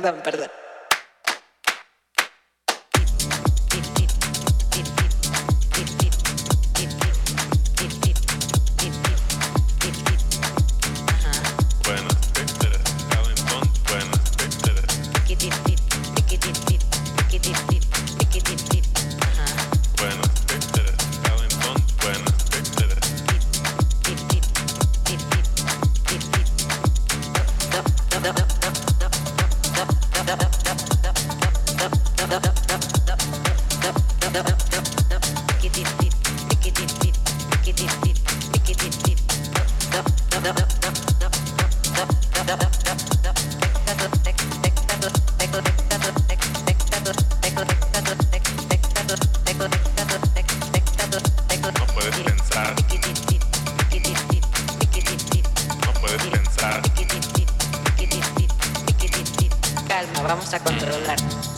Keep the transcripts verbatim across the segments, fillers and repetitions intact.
Perdón, perdón. Vamos a controlar.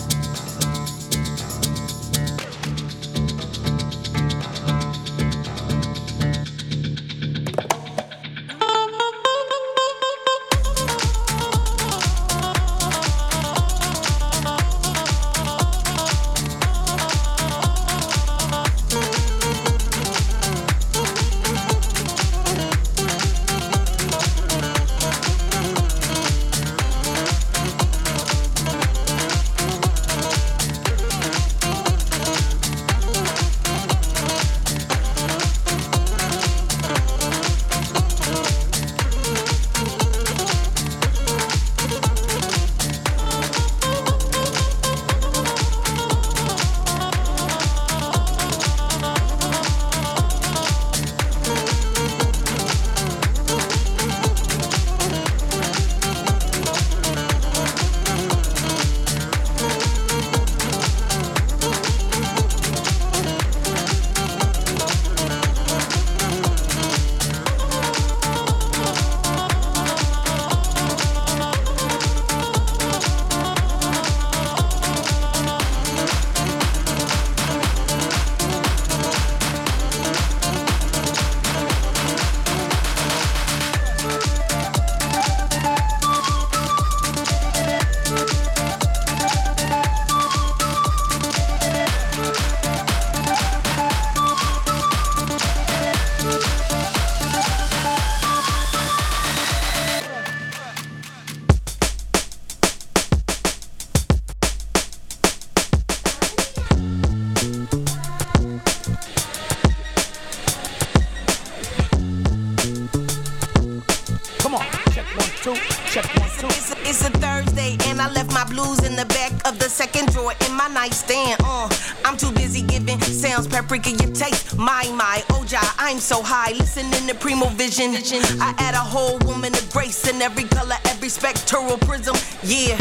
It's a Thursday and I left my blues in the back of the second drawer in my nightstand. Uh, I'm too busy giving sounds paprika your taste. My, my, Oja, I'm so high. Listening to Primo Vision. I add a whole woman of grace in every color, every spectral prism. Yeah.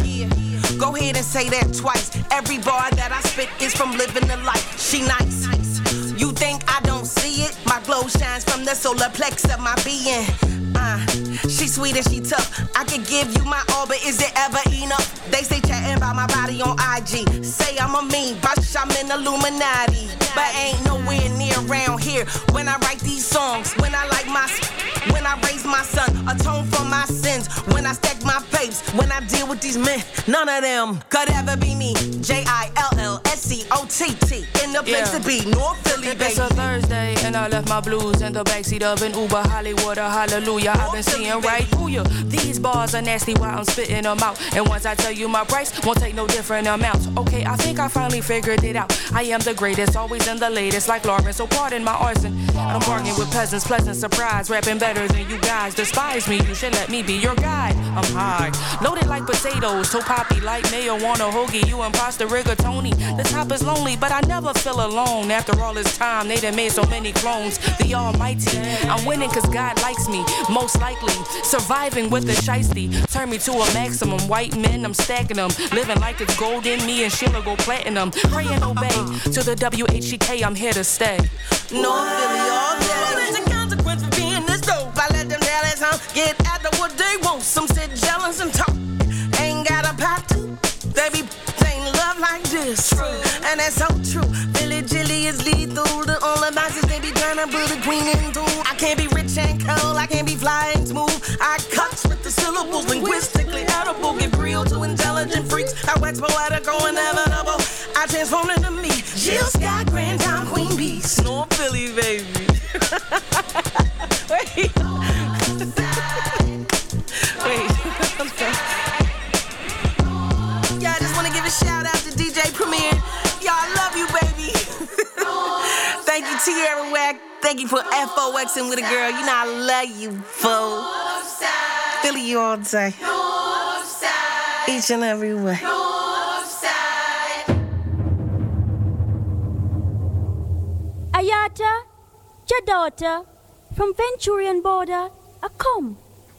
Go ahead and say that twice. Every bar that I spit is from living the life. She nice. You think I don't see it? My glow shines from the solar plex of my being. Uh, she sweet and she tough. I could give you my all, but is it ever enough? They say chatting about my body on I G. Say I'm a mean bitch, I'm in Illuminati. But ain't nowhere near around here. When I write these songs, when I like my, when I raise my son, atone for my sins. When I stack my papes, when I deal with these men, none of them could ever be me. J I L L S C O T T in the place yeah. to be, North Philly, baby. It's a Thursday and I left my blues in the backseat of an Uber, Hollywood, or hallelujah. I've been seeing right through you. These bars are nasty while I'm spitting them out. And once I tell you my price, won't take no different amounts. Okay, I think I finally figured it out. I am the greatest, always in the latest, like Lawrence. So pardon my arson. I'm bargaining with peasants, pleasant surprise. Rapping better than you guys. Despise me, you should let me be your guide. I'm high, loaded like potatoes, so poppy like mayo on a hoagie. You imposter rigatoni. The top is lonely, but I never feel alone. After all this time, they done made so many clones. The almighty, I'm winning cause God likes me. Most likely, surviving with the shiesty. Turn me to a maximum. White men, I'm stacking them. Living like it's gold in me and Sheila go platinum. Pray and obey to the W H E K, I'm here to stay. North Philly all day. What is the consequence for being this dope? I let them dallies home, get after what they want. Some sit jealous and talk. Ain't got a pot to. They be ain't love like this. True. And that's so true. Billy Jilly is lethal. The only boxes they be trying to put a queen into. I can't be rich and cold. I can't be fly and smooth. I cuts with the syllables linguistically edible. Get real to intelligence. intelligent freaks. I wax poetical, inevitable. I transform into me. Jill Scott, Grand Dame, Queen Bees. North Philly, baby. Wait. Wait. Yeah, I just want to give a shout out to D J Premier. Y'all, I love you, baby. Thank you, Tierra Wack. Thank you for F O Xing with a girl. You know I love you, fool. Philly you all day. Each and every way. Ayata, your daughter, from Venturian border, a come.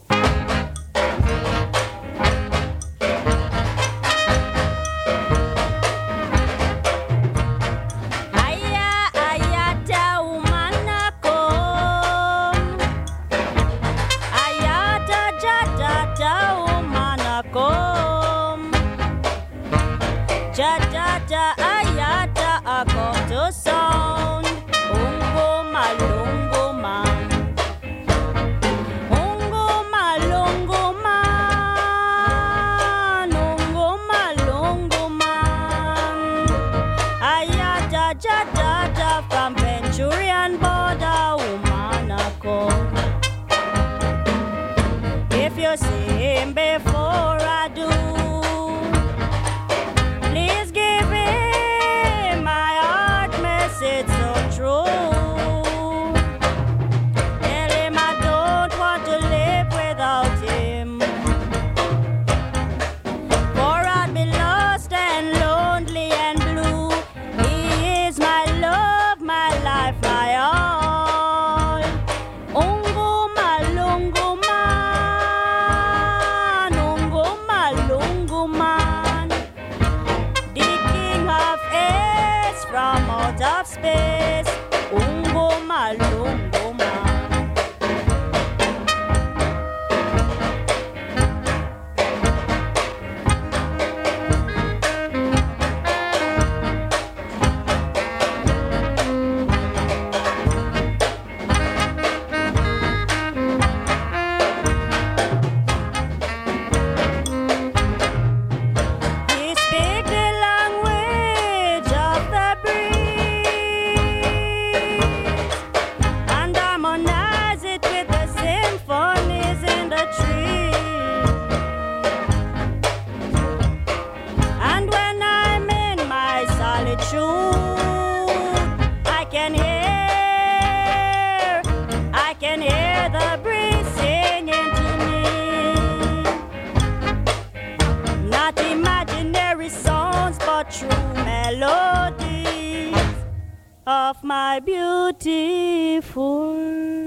Sound, ungo malungo man, ungo malungo man, ungo malungo man. Ayada jada da from Venturian border, Umanako. If you see him before I do, please give him my heart message so true. Tell him I don't want to live without him, for I'd be lost and lonely and blue. He is my love, my life, my all. Ungo malungo man, ungo malungo man, the king of ace from out of space. Ungo malungo man. He speak the language of the breeze and harmonize it with the symphonies in the trees. And when I'm in my solitude, I can hear, I can hear the breeze singing to me. Not imaginary sounds, but true melodies of my beautiful.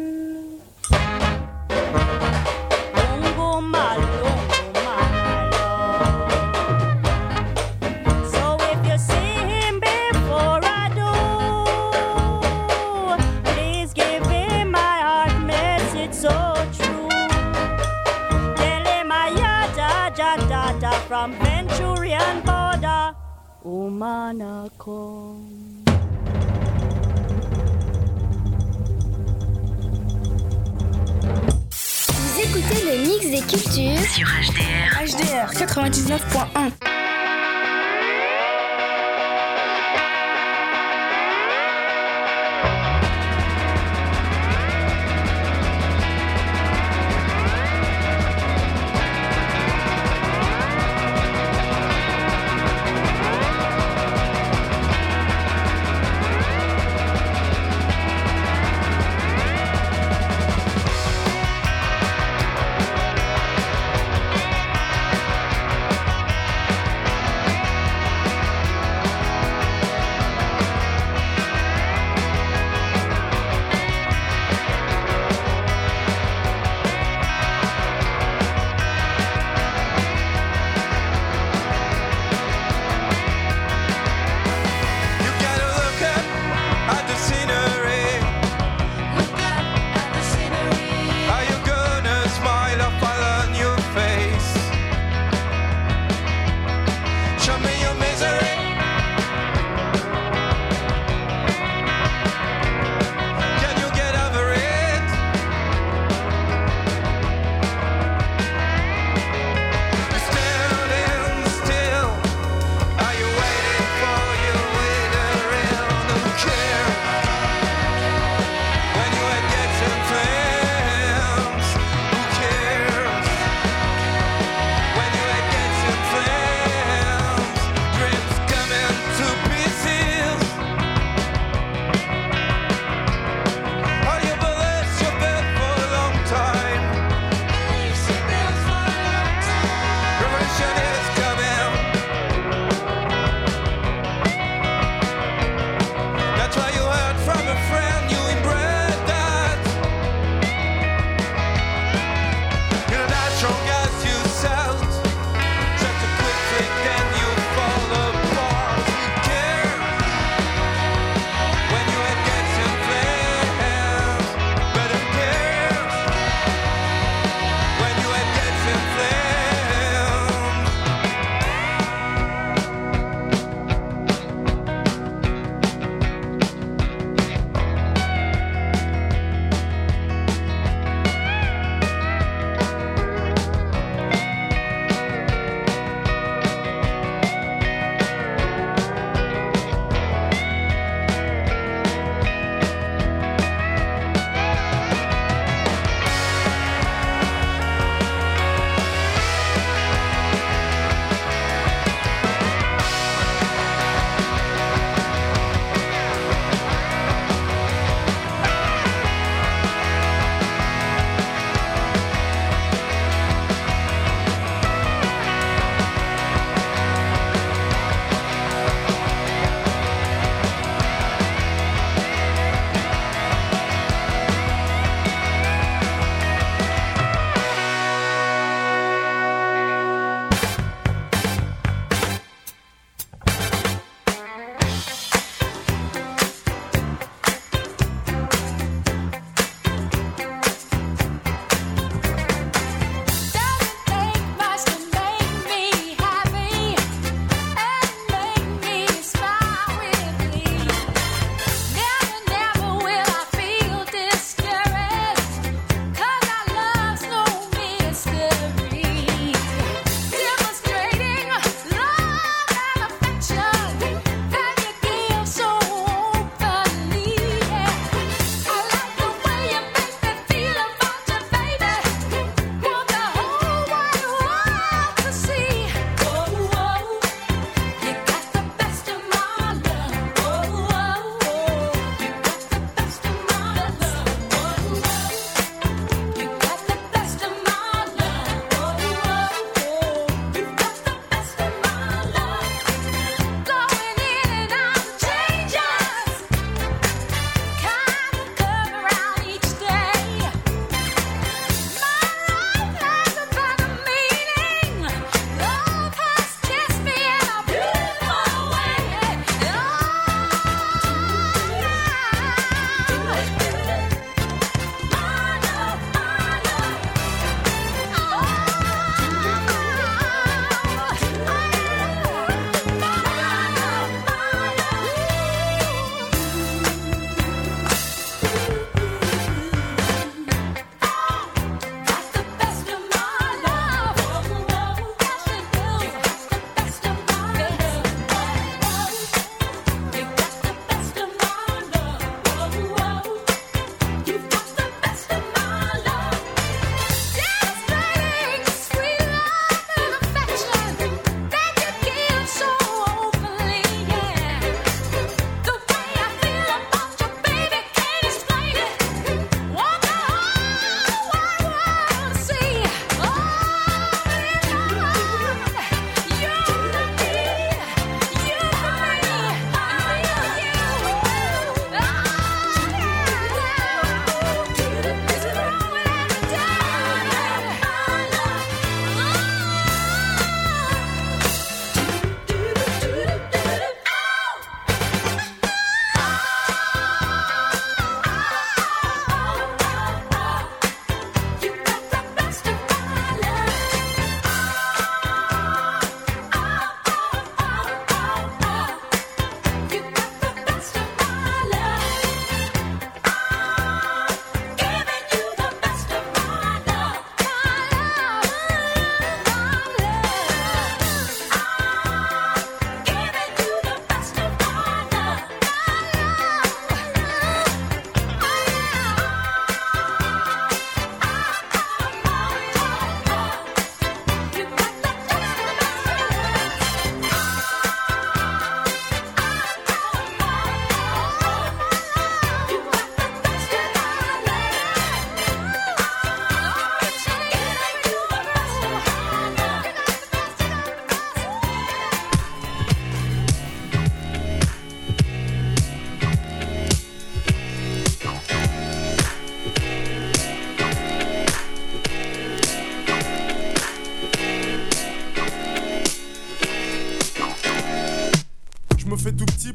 Ungo malungo my love. So if you see him before I do, please give him my heart message so true. Tell him I yada jada da from Venturian border, Umanako. Vous écoutez le mix des cultures Sur H D R. H D R quatre-vingt-dix-neuf point un.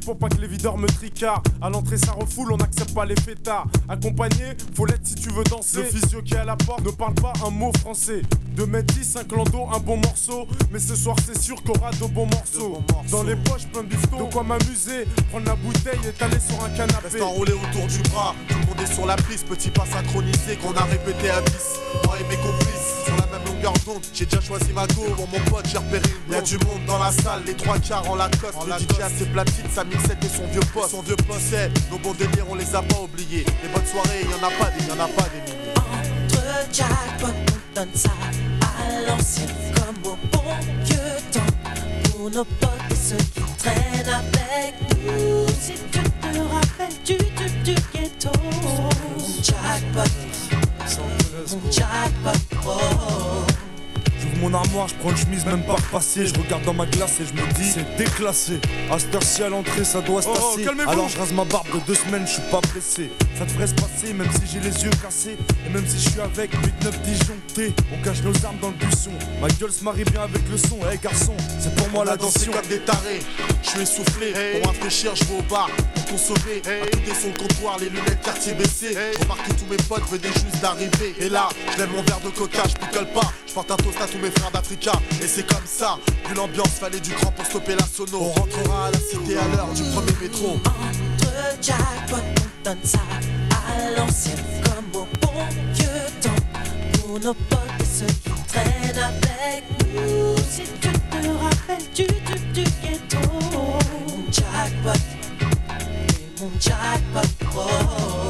pour pas que les videurs me tricardent. À l'entrée ça refoule, on n'accepte pas les fêtards. Accompagné, faut l'être si tu veux danser. Le physio qui est à la porte ne parle pas un mot français. deux mètres dix, un clando, un bon morceau. Mais ce soir c'est sûr qu'il y aura de bons morceaux. De bons morceaux. Dans les poches plein de bifton, de quoi m'amuser. Prendre la bouteille et t'aller sur un canapé. Reste enroulé autour du bras, tout le monde est sur la piste. Petit pas synchronisé qu'on a répété à dix. Moi et mes complices, sur la même longueur d'onde. J'ai déjà choisi ma go, pour mon pote j'ai repéré une blonde. Y'a du monde dans la salle, les trois quarts en Lacoste. Le D J a ses platines, sa mixette et son vieux poste. Son vieux poste, c'est nos bons délires, on les a pas oubliés. Les bonnes soirées, y'en a pas des, y'en a pas des milliers. Entre jackpot, on donne ça à l'ancienne comme au bon vieux temps. Pour nos potes et ceux qui traînent avec nous. Si tu te rappelles du, du, du ghetto. Mon jackpot, mon jackpot, oh. J'ouvre mon armoire, je prends une chemise même pas repassée. Je regarde dans ma glace et je me dis c'est déclassé. À cette heure-ci à l'entrée ça doit se tasser. Oh, alors je rase ma barbe de deux semaines, je suis pas blessé. Ça devrait se passer même si j'ai les yeux cassés. Et même si je suis avec huit neuf disjonctés. On cache nos armes dans le buisson. Ma gueule se marie bien avec le son. Hey garçon, c'est pour moi on la a dansé comme des tarés. Je suis essoufflé, hey. Pour rafraîchir je vais au bar. Pour consommer, hey. À côté sur le comptoir, les lunettes quartier baissées, hey. Je remarque que tous mes potes venaient juste d'arriver. Et là, je lève mon verre de coca, je picole pas. Je porte un toast à tous mes frères d'Africa. Et c'est comme ça, vu l'ambiance, fallait du cran pour stopper la sono. On rentrera à la cité à l'heure du premier métro. Entre jackpot, on donne ça à l'ancienne comme au bon vieux temps. Pour nos potes et ceux qui traînent avec nous. Si tu te rappelles du, du, du ghetto. Mon jackpot, et mon jackpot, oh.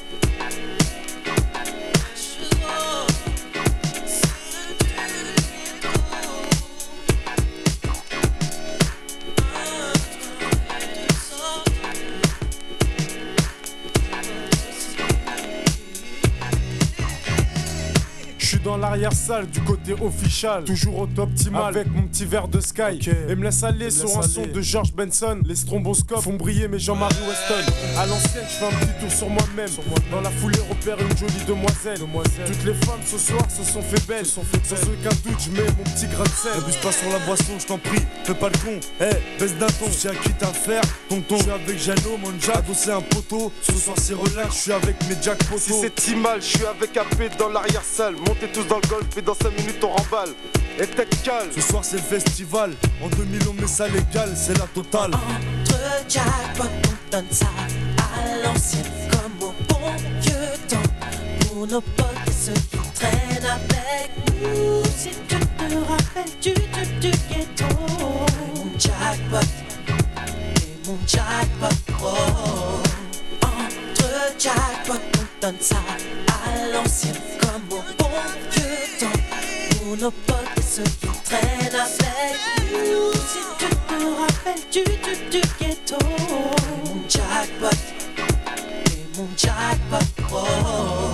Dans l'arrière-salle du côté official, toujours au top optimal avec mon petit verre de Sky, okay. Et me laisse aller me sur laisse un aller. Son de George Benson. Les stromboscopes font briller mes Jean-Marie Weston. À l'ancienne je fais un petit tour sur moi-même, sur moi dans la foulée repère une jolie demoiselle. demoiselle Toutes les femmes ce soir se sont fait belles, se sont fait sans belles. Aucun doute je mets mon petit grain de sel. N'abuse pas sur la boisson je t'en prie, fais pas le con. Eh hey, baisse d'un ton, j'ai acquis à faire tonton. Je suis avec Jano, mon jack, adossé un poteau. Ce soir c'est relax, je suis avec mes jack poteaux. Si c'est si mal, je suis avec A P dans l'arrière-salle. Montez tous dans le golf et dans cinq minutes on remballe. Et tête calme. Ce soir c'est le festival. En deux mille on met ça légal, c'est la totale. Entre jackpot, on donne ça à l'ancienne comme au bon vieux temps. Pour nos potes et ceux qui traînent avec nous. Si tu te rappelles du, du, du ghetto. Mon jackpot, et mon jackpot, oh. Entre jackpot, on donne ça à l'ancienne comme au bon vieux temps. Pour nos potes et ceux qui traînent avec nous. Si tu te rappelles du, du, du ghetto. Mon jackpot, et mon jackpot, oh.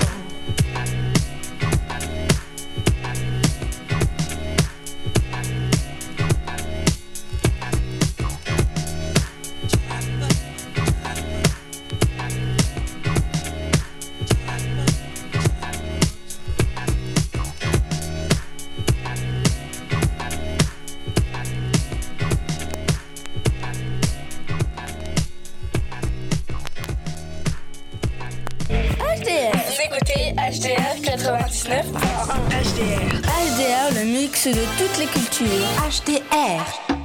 H D R quatre-vingt-dix-neuf point un. H D R. H D R, le mix de toutes les cultures. H D R.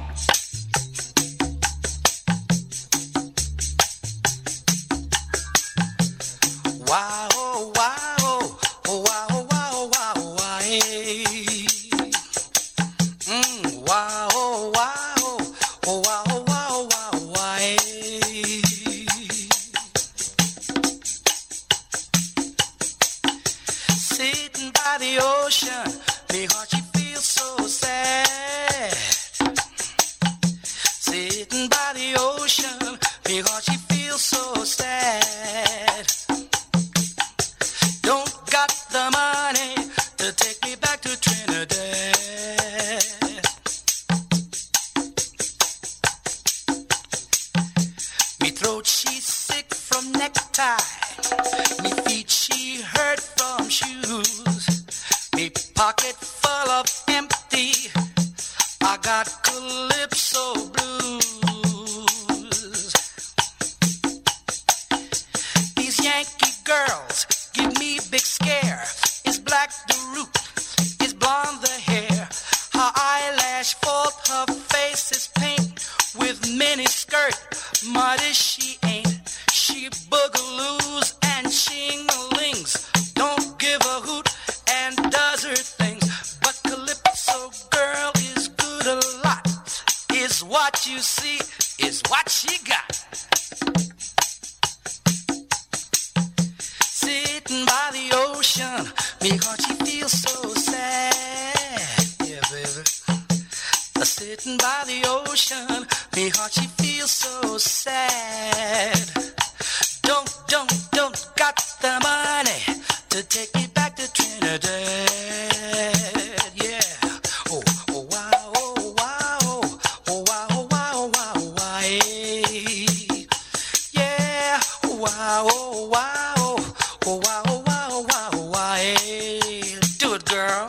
Wow, wow, wow, wow, wow, wow, mm, wow, wow, wow, wow, wow, wow. Sitting by the ocean, me heart she feels so sad. Sitting by the ocean, me heart she feels so sad. Don't got the money to take me back to Trinidad. Me throat she's sick from necktie. Me feet she hurt from shoes. Me pocket full of empty. I got calypso blues. ocean. Me heart, she feels so sad. Don't, don't, don't got the money to take me back to Trinidad. Yeah. Oh, oh, wow, oh, wow, oh, wow, oh, wow, oh, wow, oh, wow, hey. Yeah. Oh, wow, oh, wow, oh, wow, oh, wow, oh, wow, oh, wow, hey. Do it, girl.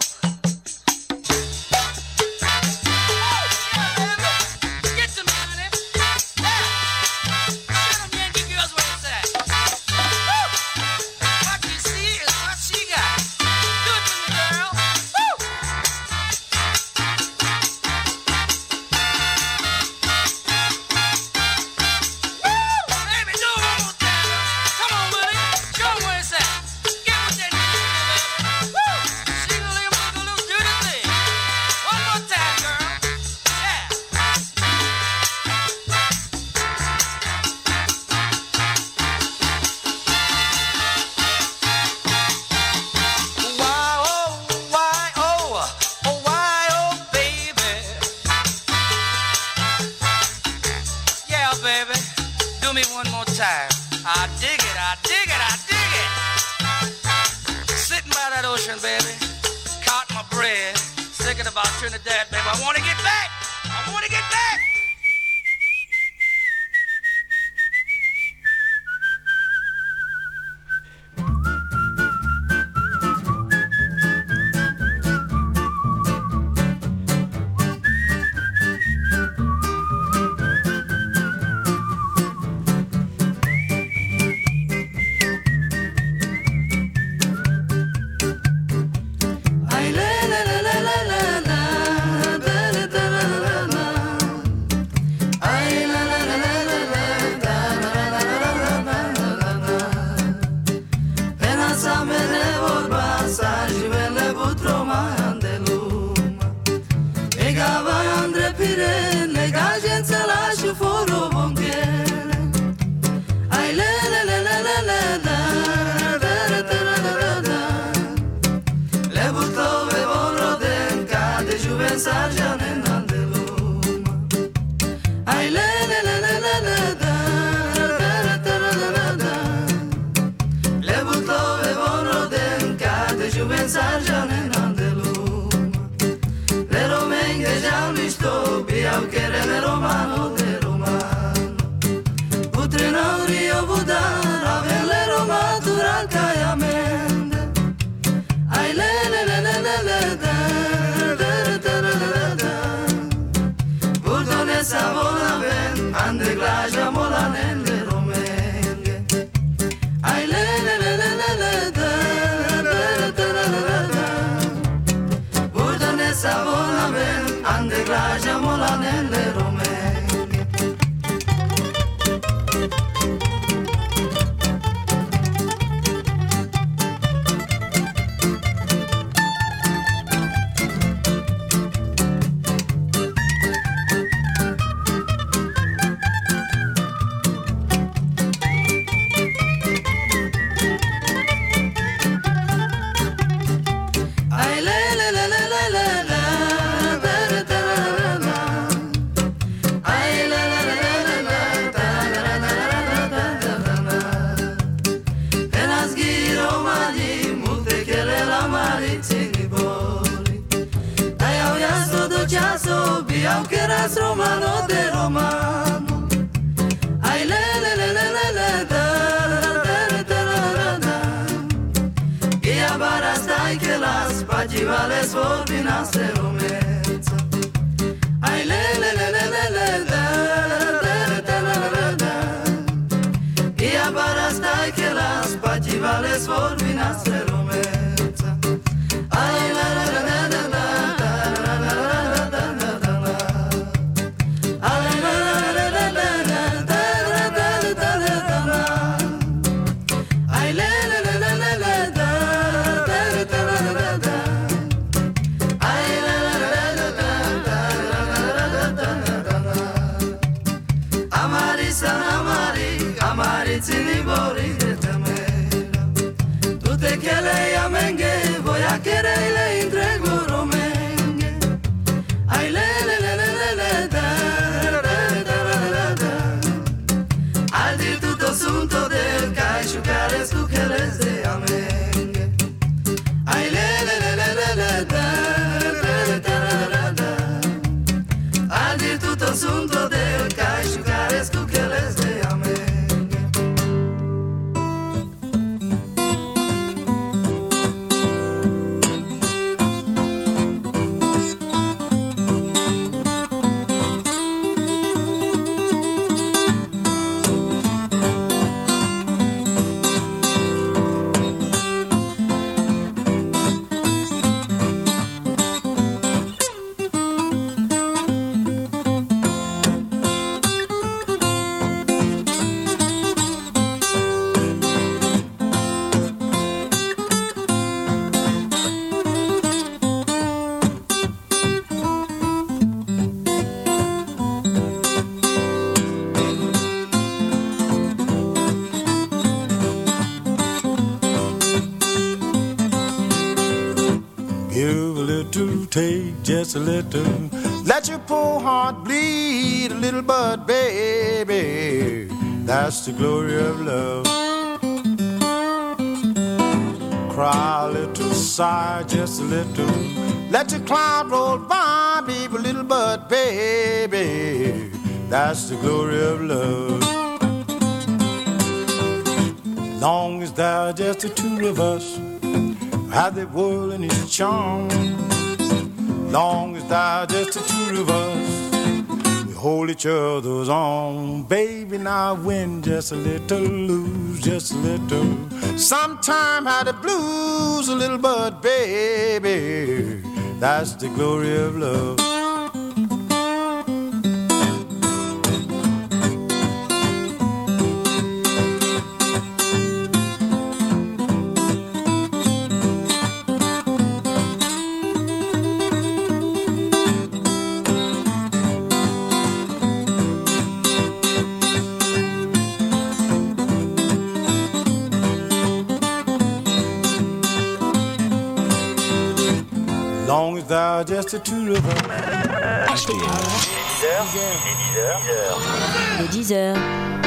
Trinidad, baby. I want to get back. I want to get back. Amari, amari, tini bori de temera. Tu te asunto del cacho cares tú que les de amén. Ay le le le le le le da da da da da. Al dir tutto asunto del cacho cares tú que les de amén. Take just a little, let your poor heart bleed a little, but baby, that's the glory of love. Cry a little, sigh just a little, let your cloud roll by, baby, a little, but baby, that's the glory of love. Long as there are just the two of us, have the world in its charm. Long as there just the two of us, we hold each other's arm. Baby, now win just a little, lose just a little. Sometime had the blues a little, but baby, that's the glory of love. Long as there just the two of us. H D R. dix heures. Les dix heures.